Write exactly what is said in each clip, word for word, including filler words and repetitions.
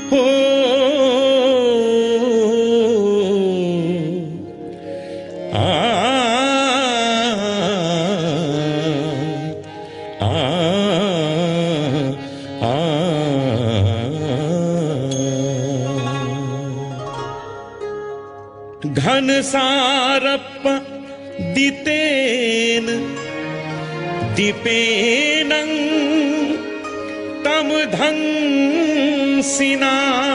हो आ आ आ घन सारप्प दितेन दीपेनं तम धंसिना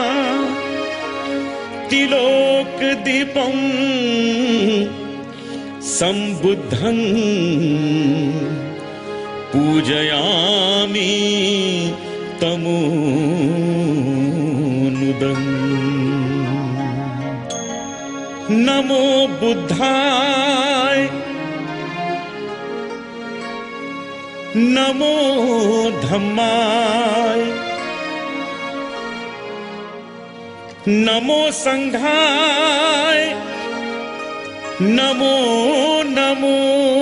तिलोक दीपं संबुद्धं पूजयामि तमोनुदम्। नमो बुद्धाय नमो धम्माय नमो संघाय नमो नमो।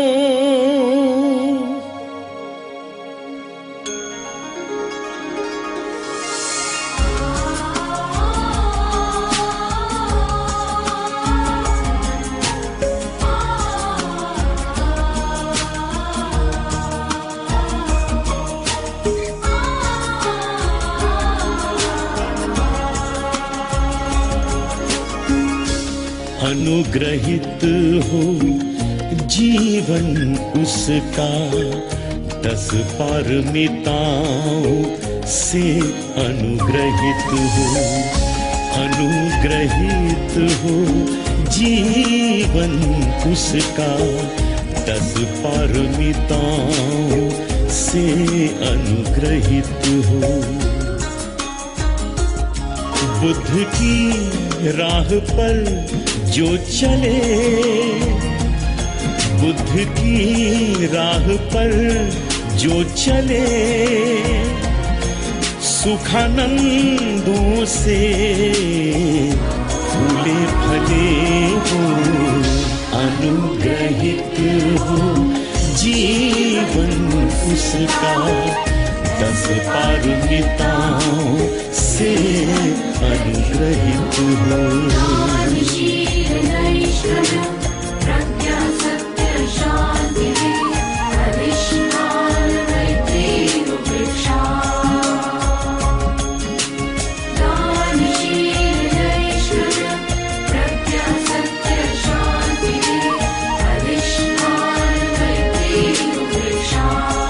अनुग्रहित हो जीवन उसका दस पारमिताओं से अनुग्रहित हो। अनुग्रहित हो जीवन उसका दस पारमिताओं से अनुग्रहित हो। बुद्ध की राह पर जो चले, बुद्ध की राह पर जो चले, सुखानंदों से फूले फले हो। अनुग्रहित हो जीवन उसका दस पारमिताओं से अनुग्रहित हो। प्रज्ञा सत्य शांति अधिष्ठान मैत्री वृक्षा। दानशील नैष्कर्म्य प्रज्ञा सत्य शांति अधिष्ठान मैत्री वृक्षा।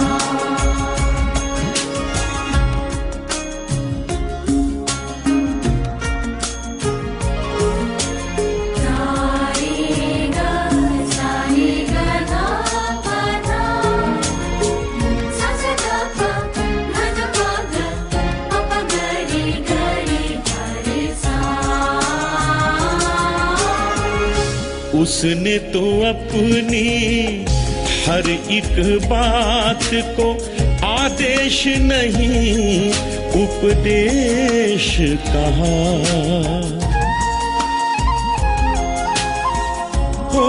उसने तो अपनी हर एक बात को आदेश नहीं उपदेश कहा। ओ,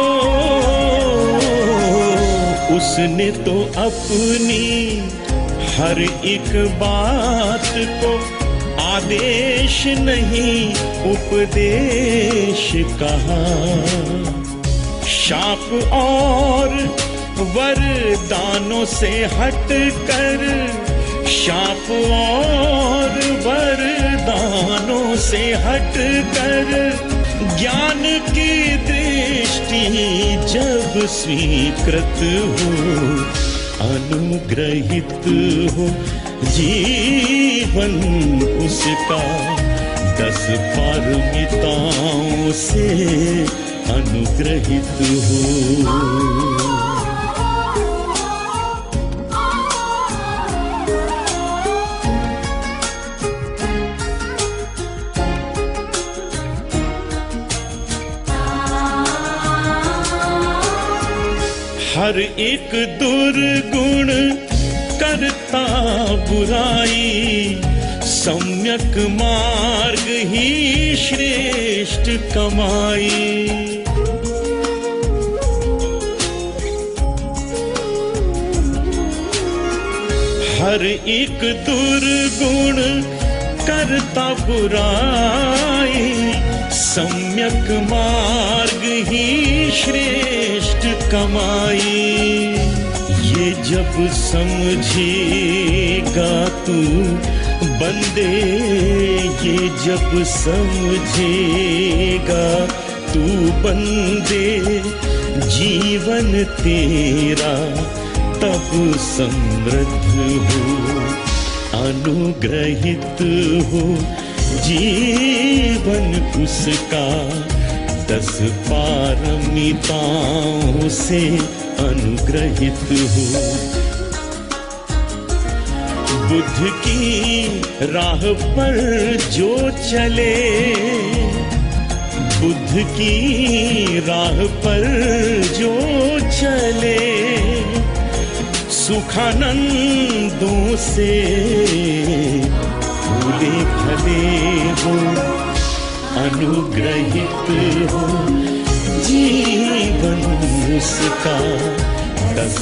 उसने तो अपनी हर एक बात को आदेश नहीं उपदेश कहा। शाप और वरदानों से हटकर, शाप और वरदानों से हटकर ज्ञान की दृष्टि जब स्वीकृत हो। अनुग्रहित हो जीवन उसका दस पारमिताओं से अनुग्रहित हो। हर एक दुर्गुण करता बुराई, सम्यक मार्ग ही श्रेष्ठ कमाई। हर एक दुर्गुण करता बुराई, सम्यक मार्ग ही श्रेष्ठ कमाई। ये जब समझेगा तू बंदे, ये जब समझेगा तू बंदे, जीवन तेरा तब समृद्ध हो, अनुग्रहित हो जीवन उसका, दस पारमिताओं से अनुग्रहित हो। बुद्ध की राह पर जो चले, बुद्ध की राह पर जो चले, सुखानंदों से भूले भले हो, अनुग्रहित हो जीवन उसका, दस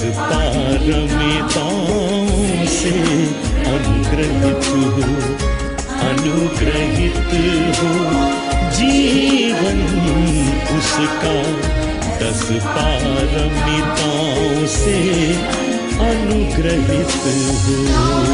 पारमिताओं से अनुग्रहित हो, अनुग्रहित हो जीवन उसका, दस पारमिताओं से अनुग्रहित हो।